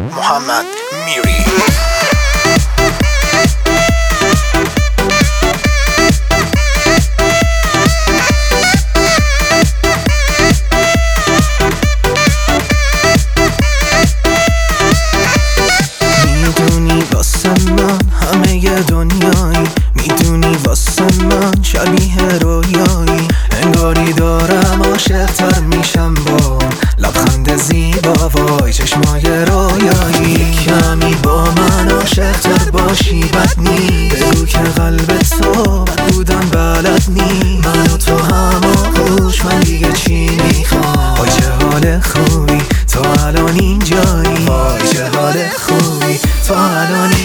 محمد میری. میدونی واسه من همه ی دنیایی، میدونی واسه من شبیه رویایی، انگاری دارم عاشق‌تر میشم با لبخند زیبا وای چشمای رویایی. کمی با من عاشق‌تر باشی بد نی، بگو که قلب تو بد بودن بلد نی، من و تو هم آغوش من دیگه چی میخوام. وای چه حال خوبی تو الان اینجایی، وای چه حال خوبی تو الان